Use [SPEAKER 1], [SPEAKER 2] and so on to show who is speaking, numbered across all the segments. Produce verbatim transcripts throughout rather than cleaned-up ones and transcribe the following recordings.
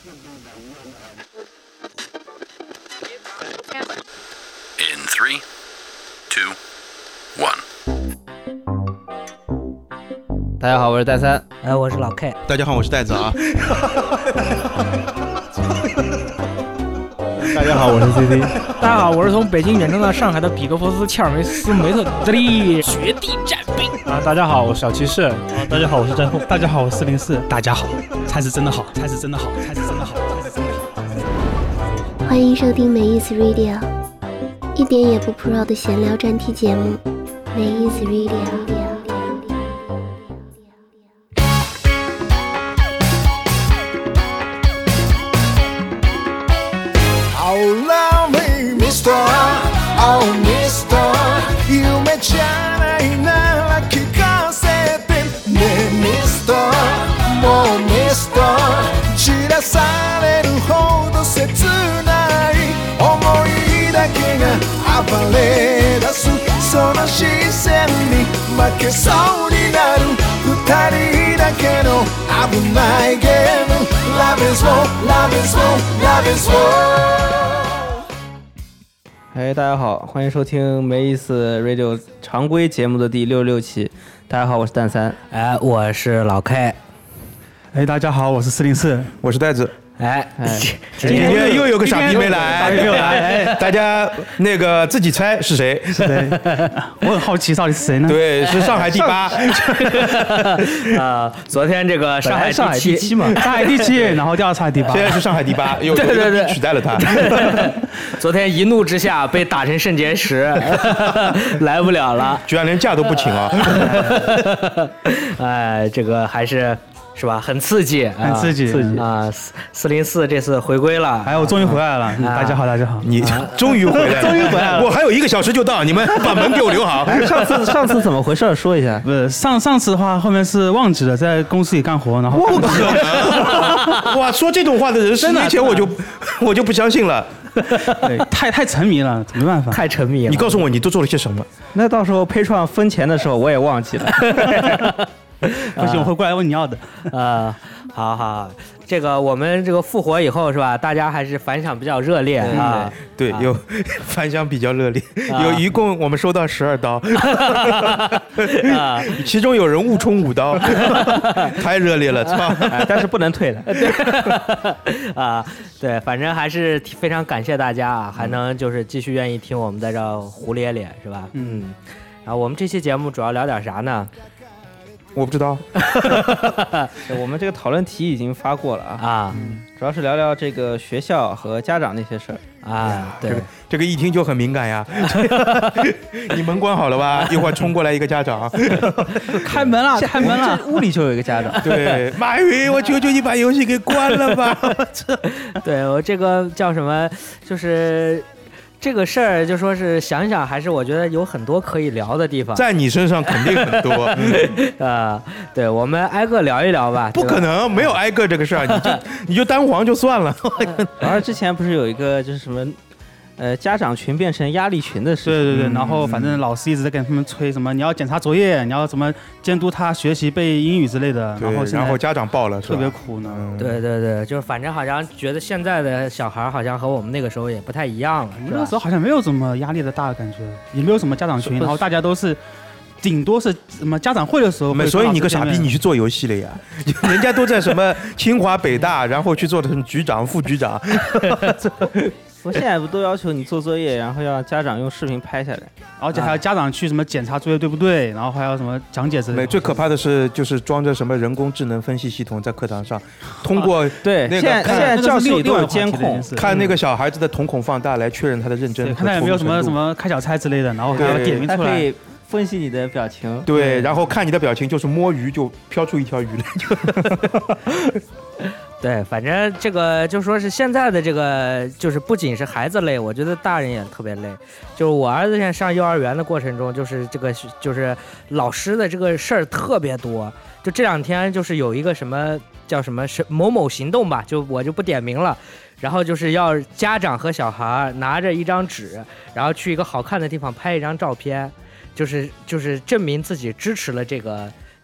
[SPEAKER 1] In three, two, one。
[SPEAKER 2] 大家好，我是戴三，
[SPEAKER 3] 哎，我是老 K。
[SPEAKER 4] 大家好，我是戴子啊。
[SPEAKER 5] 大家好，我是 C C。
[SPEAKER 3] 大家好，我是从北京远征到上海的比格佛斯切尔梅斯梅特德利
[SPEAKER 1] 绝地战兵
[SPEAKER 5] 啊！大家好，我是小骑士。啊，大家好，我是战后。
[SPEAKER 6] 大家好，我是四零四。大家好，才是真的好，才是真的好，才是真的好，才是真的好。
[SPEAKER 7] 欢迎收听梅意思 Radio， 一点也不 pro 的闲聊专题节目梅意思 Radio。
[SPEAKER 8] Oh Mister 夢じゃないなら聞かせてね Mister もう Mister 散らされるほど切ない思いだけが暴れ出すその視線に負けそうになる二人だけの危ないゲーム Love is war Love is war Love is war。
[SPEAKER 2] 哎，大家好，欢迎收听梅意思 Radio 常规节目的第六十六期。大家好，我是蛋三。
[SPEAKER 3] 哎，我是老 K。
[SPEAKER 6] 哎，大家好，我是四零四，
[SPEAKER 4] 我是戴子。
[SPEAKER 3] 哎
[SPEAKER 2] 哎，
[SPEAKER 4] 今天又有个傻逼没来，
[SPEAKER 6] 没有来，
[SPEAKER 4] 大家那个自己猜是谁？
[SPEAKER 6] 对，我很好奇到底是谁呢？
[SPEAKER 4] 对，是上海第八。
[SPEAKER 3] 啊，昨天这个上海
[SPEAKER 2] 上海第七嘛，
[SPEAKER 6] 上海第七，然后第二上海第八，
[SPEAKER 4] 现在是上海第八，又
[SPEAKER 3] 对对对
[SPEAKER 4] 取代了他。
[SPEAKER 3] 昨天一怒之下被打成肾结石，来不了了，
[SPEAKER 4] 居然连假都不请啊！
[SPEAKER 3] 哎，这个还是。是吧？很刺激，
[SPEAKER 6] 很刺激，
[SPEAKER 2] 刺激
[SPEAKER 3] 啊！四零四这次回归了，
[SPEAKER 6] 哎，我终于回来了。大家好，大家好，
[SPEAKER 4] 你终于回来了，
[SPEAKER 6] 终于回来了。
[SPEAKER 4] 我还有一个小时就到，你们把门给我留好。
[SPEAKER 2] 上次上次怎么回事？说一下。
[SPEAKER 6] 不是上上次的话，后面是忘记了在公司里干活，然后
[SPEAKER 4] 不可能！哇，说这种话的人，十年前我就我就不相信了。
[SPEAKER 6] 对，太太沉迷了，没办法，
[SPEAKER 3] 太沉迷了。
[SPEAKER 4] 你告诉我，你都做了些什么？
[SPEAKER 2] 那到时候配创分钱的时候，我也忘记了。
[SPEAKER 6] 不行，我会过来问你要的。
[SPEAKER 3] 啊，好好，这个我们这个复活以后是吧？大家还是反响比较热烈啊。
[SPEAKER 4] 对，有反响比较热烈，有一共我们收到十二刀，其中有人误冲五刀，太热烈了，操！
[SPEAKER 2] 但是不能退的。
[SPEAKER 3] 啊，对，反正还是非常感谢大家啊，还能就是继续愿意听我们在这胡咧咧是吧？嗯。然后我们这期节目主要聊点啥呢？
[SPEAKER 4] 我不知道，
[SPEAKER 2] 我们这个讨论题已经发过了啊，
[SPEAKER 3] 啊，
[SPEAKER 2] 嗯、主要是聊聊这个学校和家长那些事儿
[SPEAKER 3] 啊。对，
[SPEAKER 4] 这个这个一听就很敏感呀。你门关好了吧？一会儿冲过来一个家长，
[SPEAKER 6] 开门了，开门了，
[SPEAKER 2] 屋里就有一个家长。
[SPEAKER 4] 对，马云，我求求你把游戏给关了吧。
[SPEAKER 3] 对我这个叫什么，就是。这个事儿就说是想想，还是我觉得有很多可以聊的地方，
[SPEAKER 4] 在你身上肯定很多啊、
[SPEAKER 3] 呃。对，我们挨个聊一聊吧。
[SPEAKER 4] 不可能，没有挨个这个事儿，你就你就单黄就算了。
[SPEAKER 2] 然后之前不是有一个就是什么？呃，家长群变成压力群的事，
[SPEAKER 6] 对对对，然后反正老师一直在跟他们催什么，你要检查作业，你要怎么监督他学习背英语之类的，然后
[SPEAKER 4] 然后家长爆了，
[SPEAKER 6] 特别苦呢。
[SPEAKER 3] 对对对，就是反正好像觉得现在的小孩好像和我们那个时候也不太一样了。
[SPEAKER 6] 那个时候好像没有什么压力的大的感觉，也没有什么家长群，然后大家都是。顶多是什么家长会的时候，
[SPEAKER 4] 所以你个傻逼，你去做游戏了呀？人家都在什么清华北大，然后去做的什么局长、副局长。
[SPEAKER 2] 我现在不都要求你做作业，然后要家长用视频拍下来，
[SPEAKER 6] 而且还要家长去什么检查作业对不对，然后还要什么讲解之类的。
[SPEAKER 4] 最可怕的是，就是装着什么人工智能分析系统在课堂上，通过、啊、
[SPEAKER 2] 对，
[SPEAKER 4] 那个
[SPEAKER 2] 现在现在教室里都有监控，
[SPEAKER 4] 看那个小孩子的瞳孔放大来确认他的认真，
[SPEAKER 6] 看他有没有什么什么开小差之类的，然后还要点名出来。
[SPEAKER 2] 分析你的表情，
[SPEAKER 4] 对，然后看你的表情，就是摸鱼就飘出一条鱼来。
[SPEAKER 3] 对，反正这个就说是现在的这个，就是不仅是孩子累，我觉得大人也特别累。就是我儿子现在上幼儿园的过程中，就是这个就是老师的这个事儿特别多。就这两天就是有一个什么叫什么是某某行动吧，就我就不点名了。然后就是要家长和小孩拿着一张纸，然后去一个好看的地方拍一张照片。就是就是证明自己支持了这个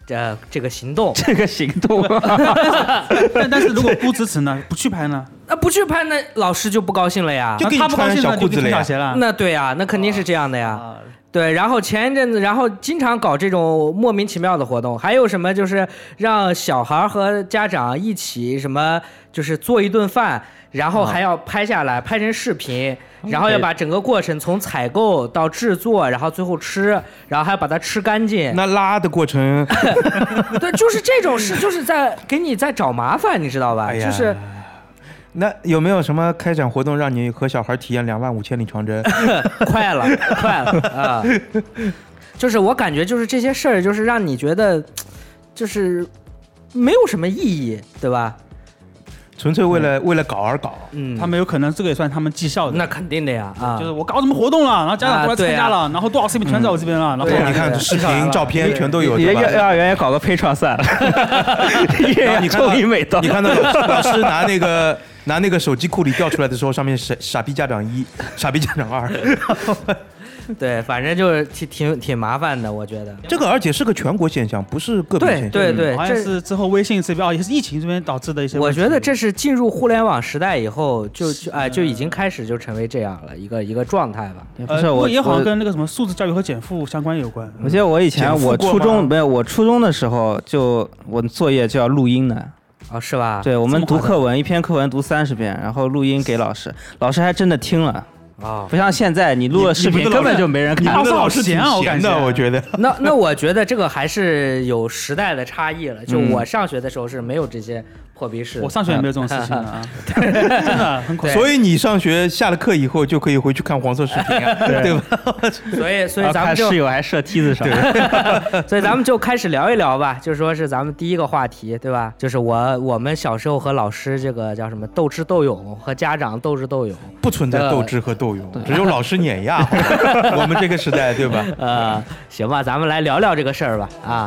[SPEAKER 3] 这这个行动，
[SPEAKER 2] 这个行动，
[SPEAKER 6] 但但是如果不支持呢，不去拍呢？
[SPEAKER 3] 那不去拍，那老师就不高兴了呀。
[SPEAKER 4] 就给你
[SPEAKER 6] 他不高
[SPEAKER 4] 穿
[SPEAKER 6] 兴呢，就给
[SPEAKER 4] 小裤子了呀
[SPEAKER 6] 你小鞋了。
[SPEAKER 3] 那对呀，那肯定是这样的呀。
[SPEAKER 6] 啊
[SPEAKER 3] 对，然后前一阵子，然后经常搞这种莫名其妙的活动，还有什么就是让小孩和家长一起什么，就是做一顿饭，然后还要拍下来，拍成视频，然后要把整个过程从采购到制作，然后最后吃，然后还要把它吃干净。
[SPEAKER 4] 那拉的过程，
[SPEAKER 3] 对，就是这种事，就是在给你在找麻烦，你知道吧？
[SPEAKER 4] 哎呀
[SPEAKER 3] 就是
[SPEAKER 4] 那有没有什么开展活动让你和小孩体验两万五千里长征？
[SPEAKER 3] 快了，快了啊！就是我感觉，就是这些事儿，就是让你觉得，就是没有什么意义，对吧？
[SPEAKER 4] 纯粹为了为了搞而搞。
[SPEAKER 3] 嗯，
[SPEAKER 6] 他们有可能这个也算他们绩效的。
[SPEAKER 3] 那肯定的呀啊！
[SPEAKER 6] 就是我搞什么活动了，然后家长过来参加了，
[SPEAKER 3] 啊
[SPEAKER 6] 然后多少视频全在我这边了，然后
[SPEAKER 3] 对啊
[SPEAKER 4] 你看视频、照片全都有，
[SPEAKER 2] 你
[SPEAKER 4] 对吧？
[SPEAKER 2] 幼儿园也搞个配创赛了，
[SPEAKER 4] 然后你看到
[SPEAKER 2] 终于美到，
[SPEAKER 4] 你看到老师拿那个拿那个手机库里调出来的时候，上面是傻逼家长一，傻逼家长二。
[SPEAKER 3] 对，反正就是挺挺挺麻烦的，我觉得。
[SPEAKER 4] 这个而且是个全国现象，不是个别
[SPEAKER 3] 对
[SPEAKER 4] 现象。
[SPEAKER 3] 对对，
[SPEAKER 6] 好像
[SPEAKER 3] 这
[SPEAKER 6] 是之后微信这边，也是疫情这边导致的一些问题。
[SPEAKER 3] 我觉得这是进入互联网时代以后，就就哎就已经开始就成为这样了一个一个状态吧。
[SPEAKER 6] 呃不
[SPEAKER 2] 不是我
[SPEAKER 6] 过也好像
[SPEAKER 2] 我
[SPEAKER 6] 跟那个什么素质教育和减负相关有关。
[SPEAKER 2] 我记得我以前
[SPEAKER 4] 减负
[SPEAKER 2] 我
[SPEAKER 4] 过吗
[SPEAKER 2] 初中没有，我初中的时候就我作业就要录音的。
[SPEAKER 3] 哦，是吧？
[SPEAKER 2] 对，我们
[SPEAKER 6] 这么夸张
[SPEAKER 2] 读课文，一篇课文读三十遍，然后录音给老师，老师还真的听了。
[SPEAKER 3] 啊，
[SPEAKER 2] 不像现在你录了视频根本就没人看。
[SPEAKER 6] 老师好闲啊，我感觉。
[SPEAKER 4] 的，我觉得。
[SPEAKER 3] 那那我觉得这个还是有时代的差异了。就
[SPEAKER 2] 嗯
[SPEAKER 3] 我上学的时候是没有这些破逼事的。
[SPEAKER 6] 我上学也没有这种事情的啊，真的很恐怖。
[SPEAKER 4] 所以你上学下了课以后就可以回去看黄色视频啊，对吧？
[SPEAKER 3] 所以所以
[SPEAKER 2] 然后
[SPEAKER 3] 咱们就
[SPEAKER 2] 看室友还射梯子上。
[SPEAKER 3] 所以咱们就开始聊一聊吧，就说是咱们第一个话题，对吧？就是我我们小时候和老师这个叫什么斗智斗勇，和家长斗智斗勇。
[SPEAKER 4] 不存在斗智和斗勇，只有老师碾压。我们这个时代，对吧？
[SPEAKER 3] 呃，行吧，咱们来聊聊这个事儿吧。啊。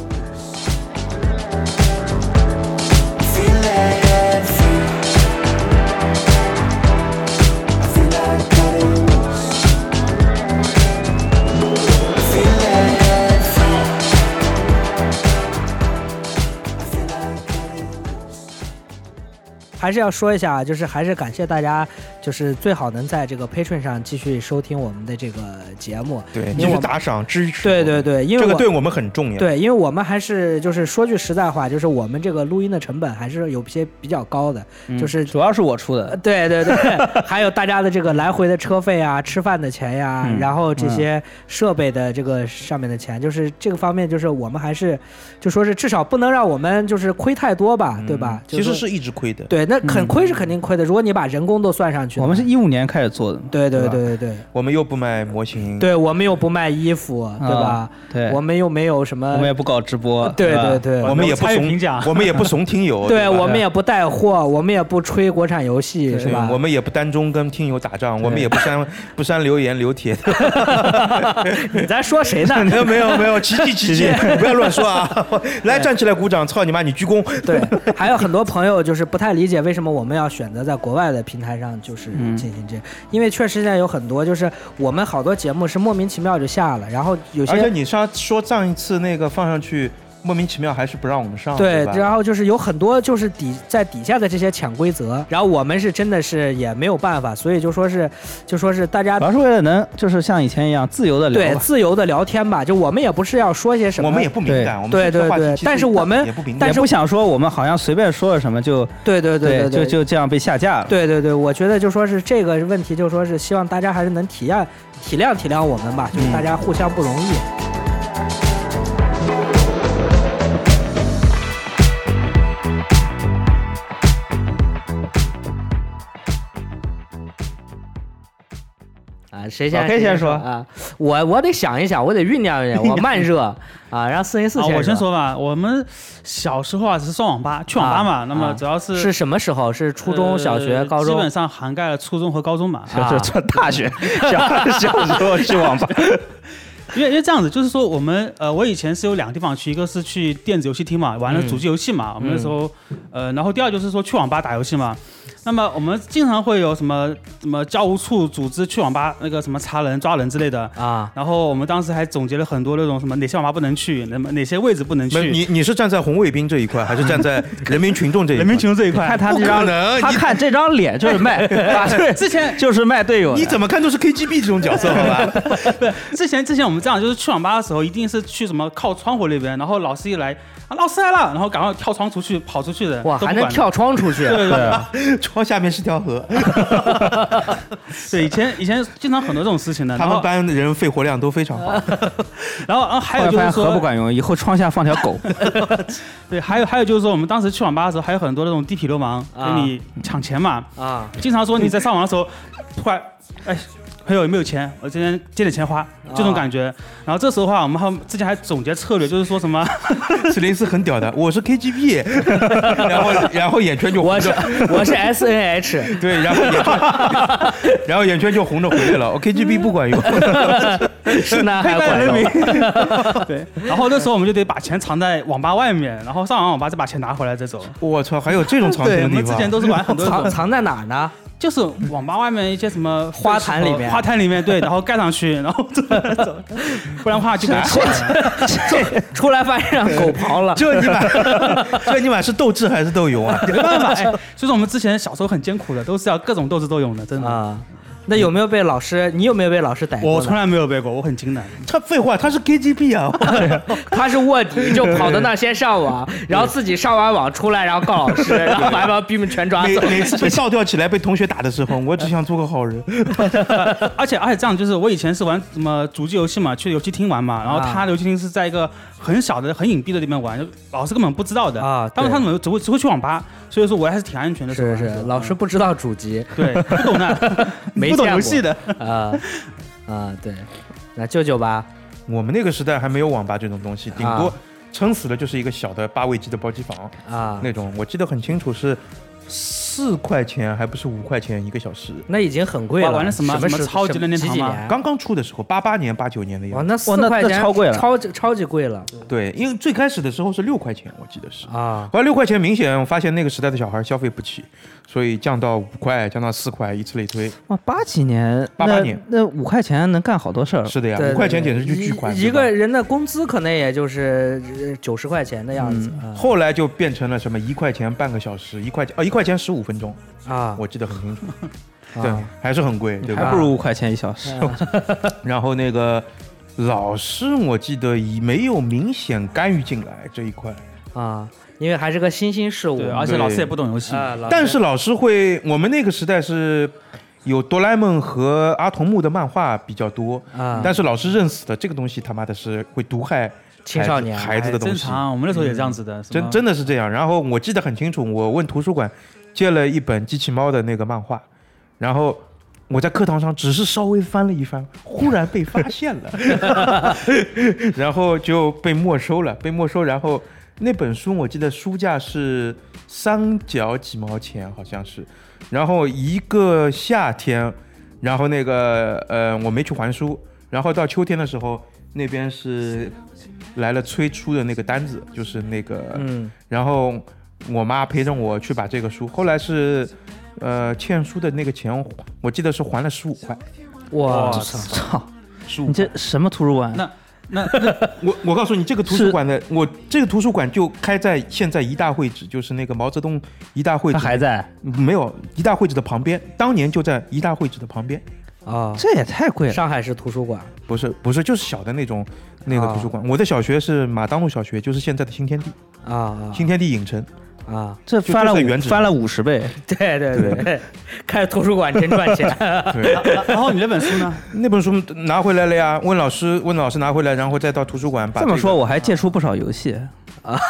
[SPEAKER 3] 还是要说一下，就是还是感谢大家，就是最好能在这个 Patreon 上继续收听我们的这个节目。
[SPEAKER 4] 对，
[SPEAKER 3] 因为我们
[SPEAKER 4] 继续打赏支持。
[SPEAKER 3] 对对对，因为我
[SPEAKER 4] 这个对我们很重要。
[SPEAKER 3] 对，因为我们还是就是说句实在话，就是我们这个录音的成本还是有些比较高的，
[SPEAKER 2] 嗯
[SPEAKER 3] 就是
[SPEAKER 2] 主要是我出的。
[SPEAKER 3] 对对对，还有大家的这个来回的车费啊、吃饭的钱呀，
[SPEAKER 2] 嗯
[SPEAKER 3] 然后这些设备的这个上面的钱，就是这个方面，就是我们还是就说是至少不能让我们就是亏太多吧，对吧？
[SPEAKER 4] 其实是一直亏的。
[SPEAKER 3] 对，那很亏是肯定亏的。如果你把人工都算上去，
[SPEAKER 2] 我们是一五年开始做的。
[SPEAKER 3] 对对
[SPEAKER 4] 对吧
[SPEAKER 3] 对对对，
[SPEAKER 4] 我们又不卖模型，
[SPEAKER 3] 对我们又不卖衣服，对吧？
[SPEAKER 2] 啊对，
[SPEAKER 3] 我们又没有什么，
[SPEAKER 2] 我们也不搞直播。
[SPEAKER 3] 对
[SPEAKER 2] 是吧
[SPEAKER 3] 对对，
[SPEAKER 4] 我们也不
[SPEAKER 6] 参与评
[SPEAKER 4] 怂
[SPEAKER 6] 奖，
[SPEAKER 4] 我们也不怂听友，
[SPEAKER 3] 对
[SPEAKER 4] 吧
[SPEAKER 3] 我们也不带货，我们也不吹国产游戏，
[SPEAKER 4] 对
[SPEAKER 3] 是吧？
[SPEAKER 4] 我们也不单中跟听友打仗，我们也不删不删留言留帖。
[SPEAKER 3] 你在说谁呢？
[SPEAKER 4] 没有没有没有，奇迹奇迹，不要乱说啊！来站起来鼓掌，操你妈，你鞠躬。
[SPEAKER 3] 对，还有很多朋友就是不太理解为什么我们要选择在国外的平台上就是进行这，因为确实现在有很多就是我们好多节目是莫名其妙就下了，然后有些
[SPEAKER 4] 而且你上说上一次那个放上去，莫名其妙还是不让我们上，
[SPEAKER 3] 对，
[SPEAKER 4] 吧
[SPEAKER 3] 然后就是有很多就是底在底下的这些潜规则，然后我们是真的是也没有办法，所以就说是就说是大家
[SPEAKER 2] 主要是为了能就是像以前一样自由的聊
[SPEAKER 3] 对
[SPEAKER 2] 吧。
[SPEAKER 3] 自由的聊天吧，就我们也不是要说些什么，
[SPEAKER 4] 我们也不敏感，我们
[SPEAKER 3] 对对对
[SPEAKER 4] 这个话题其实
[SPEAKER 3] 但是我们
[SPEAKER 4] 也不敏感，
[SPEAKER 3] 但是
[SPEAKER 2] 也不想说我们好像随便说了什么就
[SPEAKER 3] 对对对对
[SPEAKER 2] 就就这样被下架了。
[SPEAKER 3] 对对对，我觉得就说是这个问题，就说是希望大家还是能体验体谅体谅我们吧，就是大家互相不容易。啊，谁先？
[SPEAKER 2] 老 K 先说
[SPEAKER 3] 啊！我我得想一想，我得酝酿酝酿，我慢热啊，让四零四
[SPEAKER 6] 啊，
[SPEAKER 3] 先
[SPEAKER 6] 我先说吧。我们小时候啊，只是上网吧，去网吧嘛。
[SPEAKER 3] 啊
[SPEAKER 6] 那么主要是
[SPEAKER 3] 是什么时候？是初中小学、
[SPEAKER 6] 呃
[SPEAKER 3] 高中？
[SPEAKER 6] 基本上涵盖了初中和高中嘛。
[SPEAKER 3] 啊
[SPEAKER 2] 就就大学小小时候去网吧。
[SPEAKER 6] 因为因为这样子，就是说我们呃，我以前是有两个地方去，一个是去电子游戏厅嘛，玩了主机游戏嘛。我们那时候呃，然后第二就是说去网吧打游戏嘛。 那么我们经常会有什么什么教务处组织去网吧那个什么查人抓人之类的
[SPEAKER 3] 啊，
[SPEAKER 6] 然后我们当时还总结了很多那种什么哪些网吧不能去，那么哪些位置不能去。
[SPEAKER 4] 你你是站在红卫兵这一块，还是站在人民群众这一块？
[SPEAKER 6] 人民群众这一块，
[SPEAKER 2] 看他这张，他看这张脸就是卖，对，
[SPEAKER 6] 之前
[SPEAKER 2] 就是卖队友。
[SPEAKER 4] 你怎么看都是 K G B 这种角色，好吧？
[SPEAKER 6] 对，之前之前我们这样，就是去网吧的时候，一定是去什么靠窗户那边，然后老师一来，啊，老师来了，然后赶快跳窗出去，跑出去的。
[SPEAKER 3] 哇，还能跳窗出去？
[SPEAKER 6] 对对，
[SPEAKER 4] 窗下面是条河。
[SPEAKER 6] 对，以前以前经常很多这种事情的。
[SPEAKER 4] 他们班人肺活量都非常好。
[SPEAKER 6] 然后啊，还有就是说
[SPEAKER 2] 河不管用，以后窗下放条狗。
[SPEAKER 6] 对，还有还有就是说，我们当时去网吧的时候，还有很多那种地痞流氓跟你抢钱嘛。
[SPEAKER 3] 啊，
[SPEAKER 6] 经常说你在上网的时候，突然，哎。朋友有没有钱？我今天借点钱花，这种感觉。然后这时候的话，我们还之前还总结策略，就是说什么，
[SPEAKER 4] 史林斯很屌的，我是 K G B， 然后然后眼圈就
[SPEAKER 3] 我是我是 S N H，
[SPEAKER 4] 对，然后眼圈，然后眼圈就红着回来了。我 K G B 不管用，
[SPEAKER 3] 是那还管用。
[SPEAKER 6] 对，然后那时候我们就得把钱藏在网吧外面，然后上完网吧再把钱拿回来再走。
[SPEAKER 4] 我操，还有这种藏钱的地方？
[SPEAKER 6] 对，我们之前都是玩很多
[SPEAKER 3] 藏藏在哪儿呢？
[SPEAKER 6] 就是网吧外面一些什么
[SPEAKER 3] 花坛里面，
[SPEAKER 6] 花坛里面对，然后盖上去，然后走，不然的话就给
[SPEAKER 3] 出来发现让狗刨了。
[SPEAKER 4] 这你买，这你买是斗智还是斗勇啊？
[SPEAKER 6] 没办法，哎，所以说我们之前小时候很艰苦的，都是要各种斗智斗勇的，真的
[SPEAKER 3] 啊。那有没有被老师？你有没有被老师逮过？
[SPEAKER 6] 我从来没有被过，我很惊的。
[SPEAKER 4] 他废话，他是 K G B 啊，
[SPEAKER 3] 他是卧底，就跑到那先上网，然后自己上完网出来，然后告老师，然后把把逼们全抓走。
[SPEAKER 4] 每次被倒吊起来被同学打的时候，我只想做个好人。
[SPEAKER 6] 而且而且这样，就是我以前是玩什么主机游戏嘛，去游戏厅玩嘛，然后他的游戏厅是在一个很小的、很隐蔽的地方玩，老师根本不知道的啊。当时他们只会只会去网吧，所以说我还是挺安全的。
[SPEAKER 3] 是是，老师不知道主机，
[SPEAKER 6] 对，不懂的，
[SPEAKER 3] 没
[SPEAKER 6] 不懂游戏的
[SPEAKER 3] 啊啊，对。那舅舅吧，
[SPEAKER 4] 我们那个时代还没有网吧这种东西，顶多撑死了就是一个小的八位机的包机房啊，那种我记得很清楚是。四块钱还不是五块钱一个小时，
[SPEAKER 3] 那已经很贵了。
[SPEAKER 6] 玩的什么什么超级任天堂吗？
[SPEAKER 4] 刚刚出的时候，八八年、八九年的样子。
[SPEAKER 3] 哦，那四块钱
[SPEAKER 2] 超贵了，
[SPEAKER 3] 超级超级贵了。
[SPEAKER 4] 对，因为最开始的时候是六块钱，我记得是
[SPEAKER 3] 啊。
[SPEAKER 4] 后来六块钱明显发现那个时代的小孩消费不起，所以降到五块，降到四块，以此类推。
[SPEAKER 2] 哇，八几年，
[SPEAKER 4] 八八年，
[SPEAKER 2] 那五块钱能干好多事儿。
[SPEAKER 4] 是的呀，五块钱简直就巨款。
[SPEAKER 3] 一个人的工资可能也就是九十块钱的样子。
[SPEAKER 4] 嗯、后来就变成了什么一块钱半个小时，一块钱哦一块钱十五分钟
[SPEAKER 3] 啊，
[SPEAKER 4] 我记得很清楚。对，还是很贵，对吧？
[SPEAKER 2] 还不如五块钱一小时。
[SPEAKER 4] 然后那个老师，我记得已没有明显干预进来这一块
[SPEAKER 3] 啊，因为还是个新兴事物，
[SPEAKER 6] 对，而且老师也不懂游戏。
[SPEAKER 3] 啊、
[SPEAKER 4] 但是老师会，我们那个时代是有哆啦 A 梦和阿童木的漫画比较多啊，但是老师认死的这个东西他妈的是会毒害
[SPEAKER 3] 青少年
[SPEAKER 4] 孩子的东西。
[SPEAKER 6] 正常，我们那时候也这样子的，
[SPEAKER 4] 真真的是这样。然后我记得很清楚，我问图书馆借了一本机器猫的那个漫画。然后我在课堂上只是稍微翻了一翻，忽然被发现了，然后就被没收了，被没收。然后那本书我记得书价是三角几毛钱，好像是。然后一个夏天，然后那个呃我没去还书，然后到秋天的时候，那边是来了催出的那个单子，就是那个，嗯，然后我妈陪着我去把这个书，后来是。呃，欠书的那个钱，我记得是还了十五块。
[SPEAKER 3] 哇
[SPEAKER 2] 操！你这什么图书馆？
[SPEAKER 6] 那那那
[SPEAKER 4] 我我告诉你，这个图书馆的，我这个图书馆就开在现在一大会址，就是那个毛泽东一大会址。
[SPEAKER 2] 它还在？
[SPEAKER 4] 没有，一大会址的旁边，当年就在一大会址的旁边。
[SPEAKER 3] 啊，
[SPEAKER 2] 这也太贵了！
[SPEAKER 3] 上海市图书馆
[SPEAKER 4] 不是不是，就是小的那种那个图书馆。我的小学是马当路小学，就是现在的新天地
[SPEAKER 3] 啊，
[SPEAKER 4] 新天地影城。
[SPEAKER 3] 啊，
[SPEAKER 2] 这翻了翻了五十倍，
[SPEAKER 3] 对对对，对开图书馆真赚钱。
[SPEAKER 6] 对，然后你那本书呢？
[SPEAKER 4] 那本书拿回来了呀，问老师，问老师拿回来，然后再到图书馆把、
[SPEAKER 2] 这个。这么说，我还借出不少游戏
[SPEAKER 3] 啊，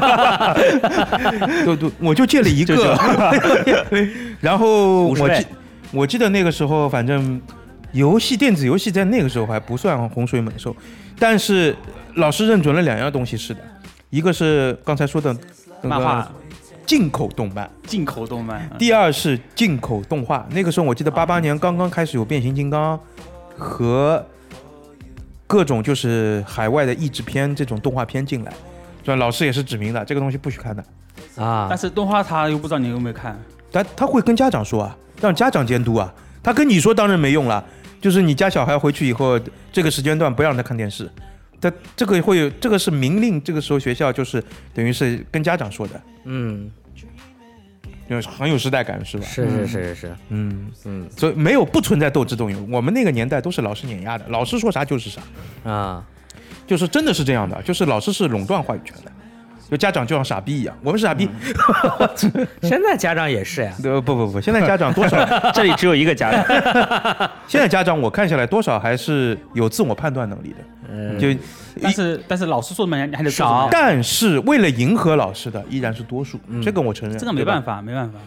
[SPEAKER 4] 对对，我就借了一个，然后我记我记得那个时候，反正游戏电子游戏在那个时候还不算洪水猛兽，但是老师认准了两样东西是的，一个是刚才说的。
[SPEAKER 6] 漫画，
[SPEAKER 4] 进口动漫，
[SPEAKER 6] 进口动漫。
[SPEAKER 4] 第二是进口动画。那个时候我记得八八年刚刚开始有变形金刚和各种就是海外的译制片这种动画片进来，所以老师也是指明的，这个东西不许看的
[SPEAKER 3] 啊。
[SPEAKER 6] 但是动画他又不知道你有没有看。
[SPEAKER 4] 他他会跟家长说啊，让家长监督啊。他跟你说当然没用了，就是你家小孩回去以后，这个时间段不让他看电视。他这个会有，这个是明令，这个时候学校就是等于是跟家长说的。
[SPEAKER 3] 嗯。
[SPEAKER 4] 很有时代感是吧？
[SPEAKER 3] 是是是是是，
[SPEAKER 4] 嗯嗯，所以没有不存在斗智斗勇。我们那个年代都是老师碾压的，老师说啥就是啥
[SPEAKER 3] 啊，
[SPEAKER 4] 就是真的是这样的，就是老师是垄断话语权的，就家长就像傻逼一样，我们是傻逼。
[SPEAKER 3] 嗯、现在家长也是呀？
[SPEAKER 4] 不不不，现在家长多少？
[SPEAKER 2] 这里只有一个家长。
[SPEAKER 4] 现在家长我看下来多少还是有自我判断能力的，嗯、就
[SPEAKER 6] 但是但是老师说的嘛，你还得
[SPEAKER 4] 少，但是为了迎合老师的依然是多数，嗯、这个我承认。
[SPEAKER 6] 这个没办法，没办法。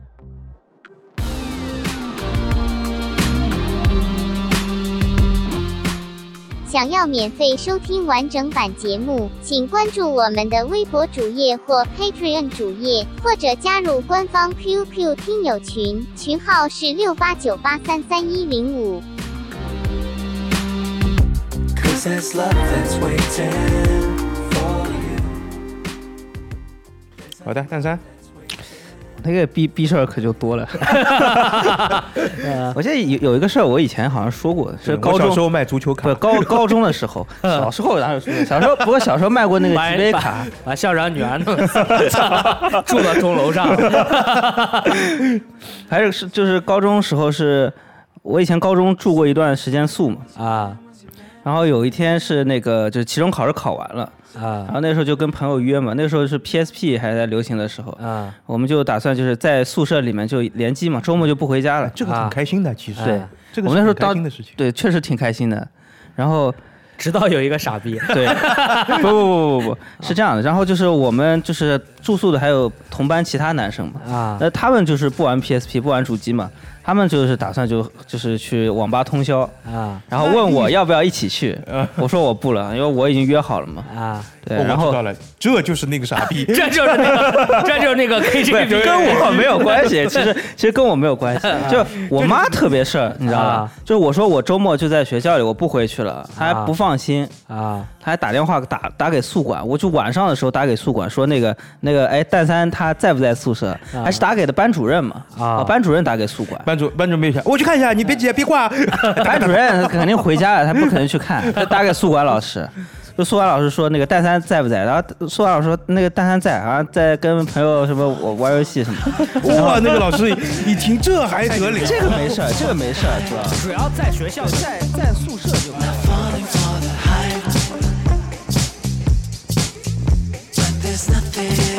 [SPEAKER 9] 想要免费收听完整版节目，请关注我们的微博主页或 Patreon 主页，或者加入官方 Q Q 听友群，群号是六八九八三三一零五。
[SPEAKER 4] 好的，蛋三。
[SPEAKER 2] 那个逼逼事儿可就多了。我记得有有一个事儿，我以前好像说过，是高中
[SPEAKER 4] 小时候卖足球卡，
[SPEAKER 2] 不高高中的时候，小时候哪有说？小时候不过小时候卖过那个几杯卡，
[SPEAKER 3] 把校长女儿弄住到钟楼上。
[SPEAKER 2] 还是是就是高中时候是，我以前高中住过一段时间宿嘛
[SPEAKER 3] 啊，
[SPEAKER 2] 然后有一天是那个就是期中考试考完了。啊，然后那时候就跟朋友约嘛，那时候是 P S P 还在流行的时候啊，我们就打算就是在宿舍里面就联机嘛，周末就不回家了。
[SPEAKER 4] 这个挺开心的，其实
[SPEAKER 2] 对，
[SPEAKER 4] 这个
[SPEAKER 2] 我们那时候
[SPEAKER 4] 开心的事情，
[SPEAKER 2] 对，确实挺开心的。然后
[SPEAKER 3] 直到有一个傻逼，
[SPEAKER 2] 对，不不不不不，是这样的。然后就是我们就是住宿的还有同班其他男生嘛，啊，那他们就是不玩 P S P 不玩主机嘛。他们就是打算就就是去网吧通宵啊，然后问我要不要一起去，我说我不了，因为我已经约好了嘛啊。对，然后
[SPEAKER 4] 我知道了，这就是那个傻逼，
[SPEAKER 3] 这就是那个，这就是那个 K G B，
[SPEAKER 2] 跟我没有关系，其实其实跟我没有关系，就我妈特别事儿，你知道吧？就是我说我周末就在学校里，我不回去了，她还不放心啊，她还打电话打打给宿管，我就晚上的时候打给宿管说那个那个哎蛋三他在不在宿舍，还是打给的班主任嘛啊，班主任打给宿管。
[SPEAKER 4] 班主班主任没有，我去看一下，你别急，别挂。
[SPEAKER 2] 班主任肯定回家了，他不可能去看，他打给宿管老师，就宿管老师说那个蛋三在不在，然后宿管老师说那个蛋三在，好像在跟朋友什么我玩游戏什么。
[SPEAKER 4] 哇，那个老师一听这还得了？
[SPEAKER 2] 这个没事，这个没事，主要
[SPEAKER 3] 主要在学校，在在宿舍就没有。